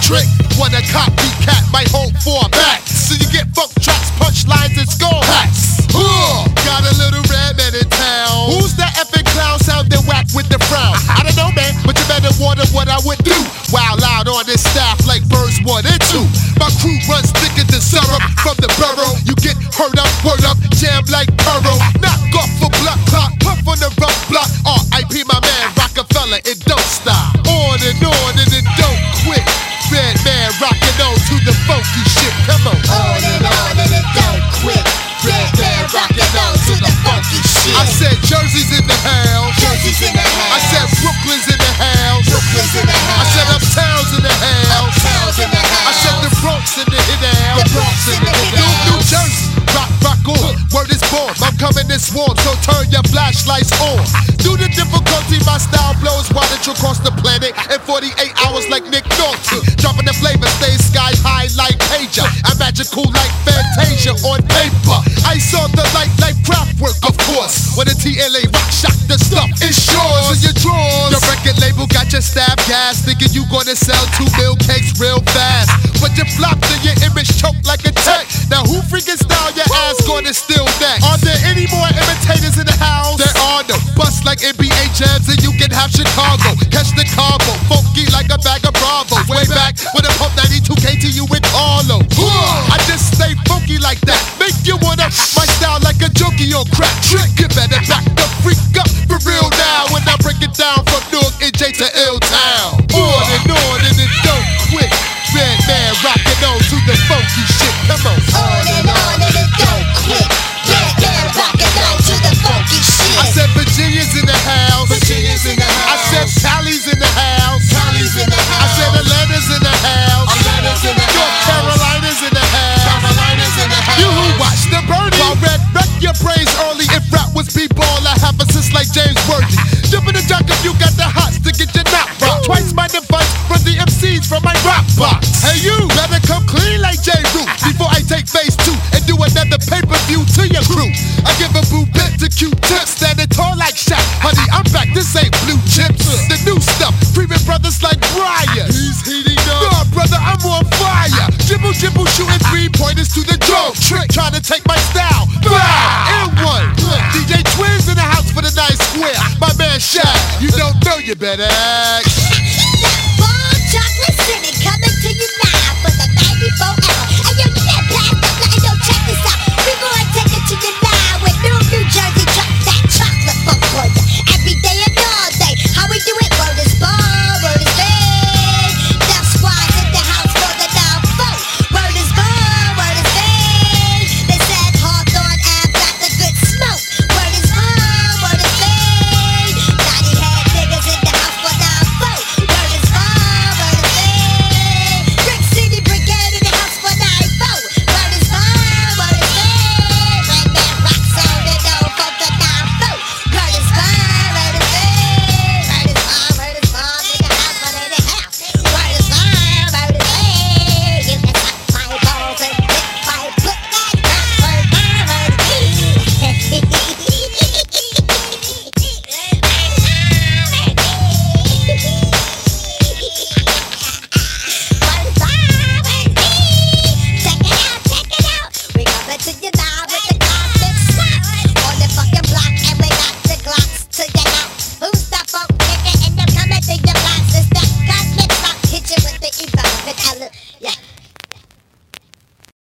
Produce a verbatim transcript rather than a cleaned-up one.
trick. Wanna copycat, might hold for a back. So you get funk tracks, punchlines, and score hacks. Uh, got a little red man in town. Who's that epic clown sounding whack with the frown? I don't know, man, but you better wonder what I would do. Wow, loud on this staff like birds one and two. My crew runs thicker than syrup from the borough. You get hurt up, word up, jam like Burrow. Knock off a block clock, puff on the rough block. R I P my man Rockefeller, it don't stop. On and on and it don't quit. Red man rockin' on to the funky shit. Come on. On and on and it don't quit. Red man rockin' on to the funky shit. I said Jersey's in the house. Jersey's in the house. I said Brooklyn's in the house. Brooklyn's in the house. I said Uptown's in the house. Uptown's in the house. I said the Bronx in the hit house. The Bronx in the hit New, New house. Jersey, rock, rock on. Word is born, I'm coming this warm, so turn your flashlights on. Through the difficulty, my style blows wattage across the planet in forty-eight hours like Nick Nolte. Dropping the flavor, stay sky high like Pager. I'm magical like Fantasia on paper. I saw the light like Kraftwerk, of course. When the T L A rock shock, the stuff is yours in your drawers. Your record label got your stab gas, thinking you gonna sell two mil cakes real fast. But you flopped and your image choked like a tech. Now who freaking style your ass gonna steal next? Are there any more imitators in the house? There are no. Bust like N B A jams and you can have Chicago. Catch the cargo, funky like a bag of Bravo. Way back when I pumped ninety-two K to you with Arlo. I just stay funky like that. Make you wanna my style like a junkie on crack. Trick, you better back the freak up for real now. When I break it down from Newark N J to Ill-Town. On and on and it don't quit. Red man rockin' on to the funky shit. Come on. On and on and it don't quit. Red man rockin' on to the funky shit. I said Virginia's in the house. Virginia's in the house. I said Cali's in the house. Cali's in the house. I said Atlanta's in the house. Atlanta's in the North house. Carolina's in the house. Carolina's in the house. You who watch the birdie. While red wreck your brains early. If rap was b-ball, I have assist like James Worthy. Jump in the junk if you got the hots to get your knock rock. Twice my device from the M Cs from my rap box. Hey you, better come clean like J. Roo before I take phase two and do another pay-per-view to your crew. I give a boo bit to Q-tips, standing tall like Shaq. Honey, I'm back, this ain't blue chips. The new stuff, Freeman brothers like Brian. He's heating up. Nah, brother, I'm on fire. Jibble, jibble, shooting three-pointers to the drum. Trick, trying to take my style. Bow, in one. D J Twins in the house for the nice square. My man Shaq, you don't know, you better act.